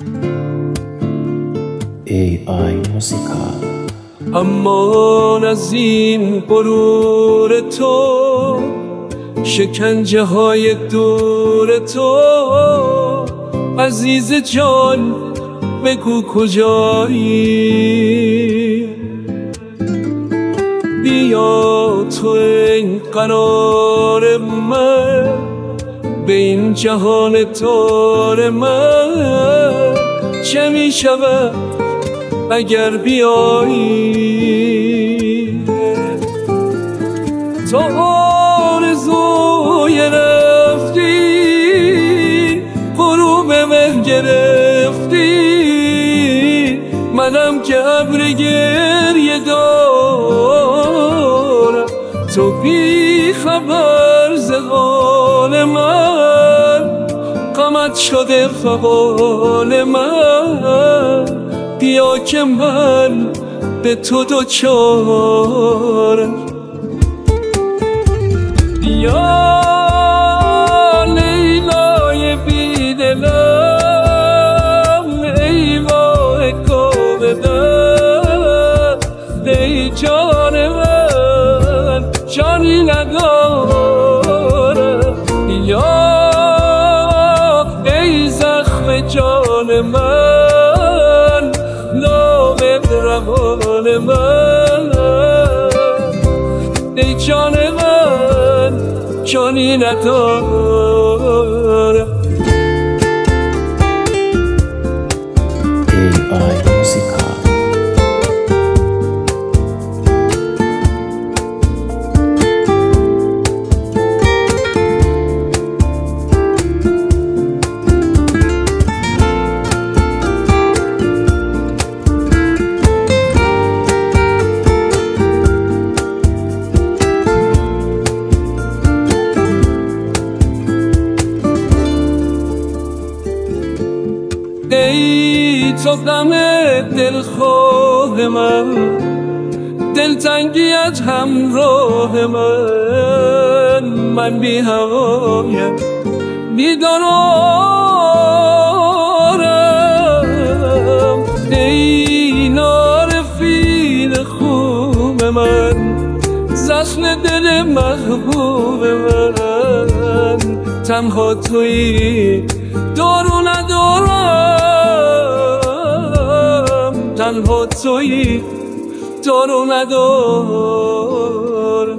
AI موسیقا. امان از این غرور تو، شکنجه های دور تو، عزیز جان بگو کجایی؟ بیا تو این قرار من، به این جهان تار من، چه می شود اگر بیایی؟ تو آرزوی رفتی، غروب مه گرفتی، منم که ابر گریه دارم، تو بی خبر ز حال من، غمت شده فغان من، بیا که من به تو دوچارم. بیا لیلای بیدلم، ای ماه کاملم، ای جان من جانی ندارم. بیا ای زخم جان من، نام روان من، ای جان من جانی ندارم. AI موسیقا. ای تو غم دلخواه من، دلتنگیت همراه من، من بی هوایم بی قرارم. ای نارفین خوب من، زخم دل محبوب من، تنها تویی دارو ندارم، تنها تویی دارو ندارم.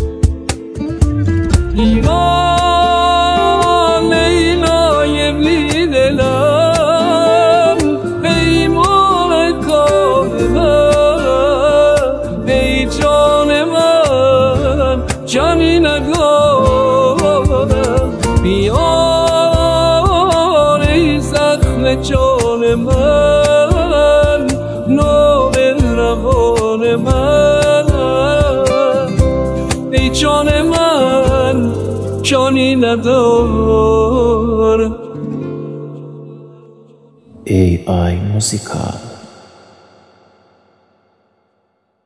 ایمان لیلای بیدلم، ای ماه کاملم، ای جان من جانی ندارم. بیا ای زخم جان من، نام روان من، ای جان من جانی ندارم. AI موسیقا.